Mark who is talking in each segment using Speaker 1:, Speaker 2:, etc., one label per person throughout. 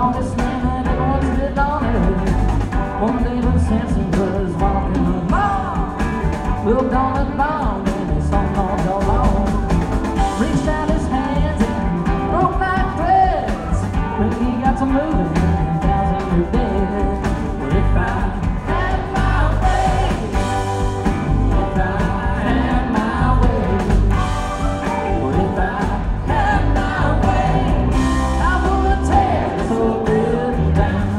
Speaker 1: Longest name that everyone's lived on earth. One day when Samson was walking along, looked on the ground and he saw no alone. Reached out his hands and broke my threads. When he got to moving, 1,000 were dead. Well, if I had my way, if I had my way, well, if I had my way, I would tear this whole building down.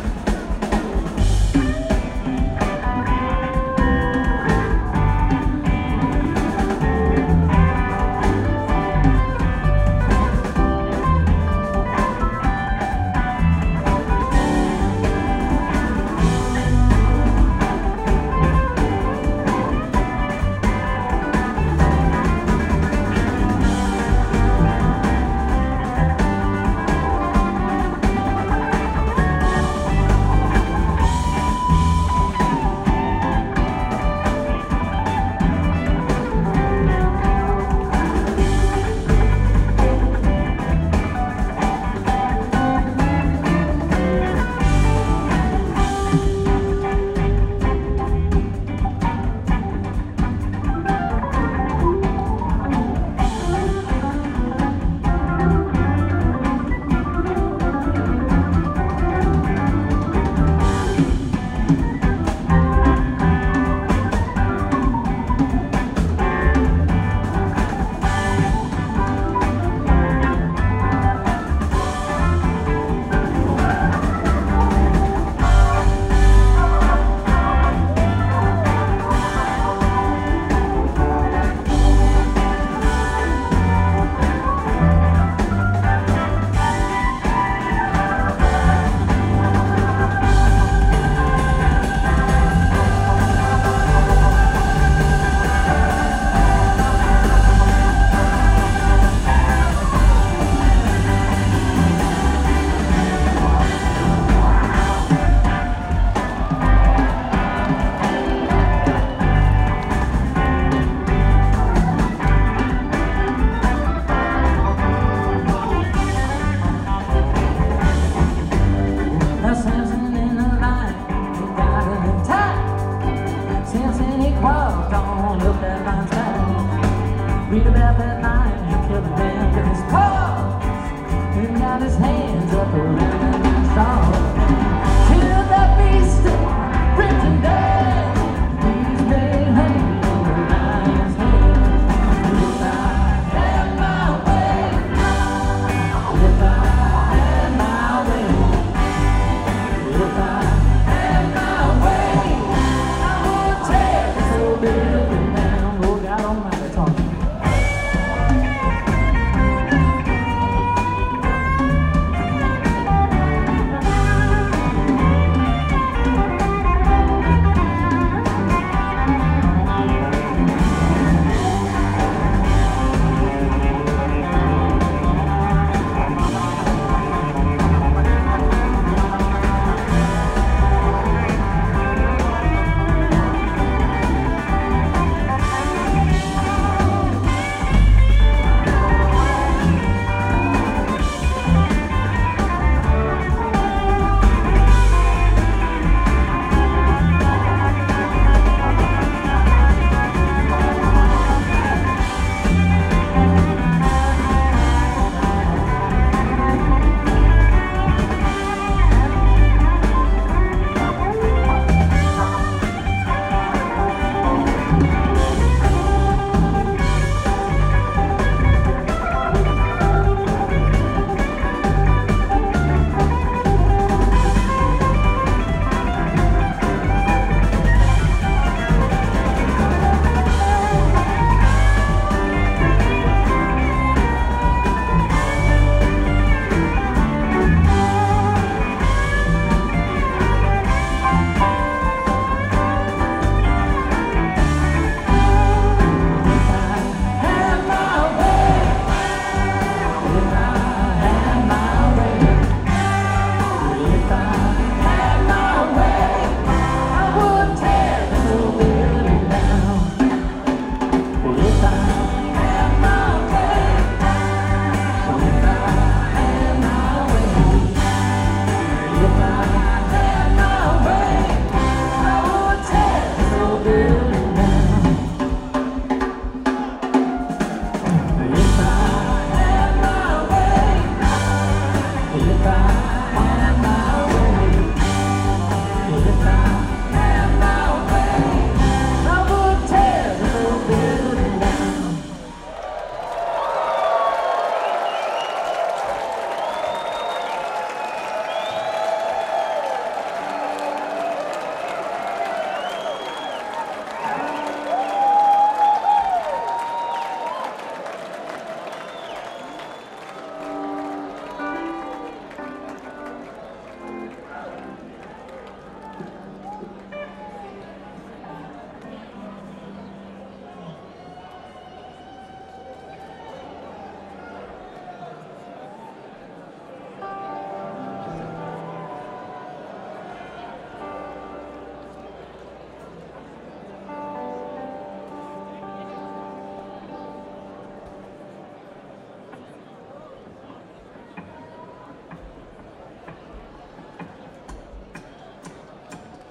Speaker 1: Samson in the night, he got it tight. Samson, he crawled on up that mountain. Read about that night, he killed a man.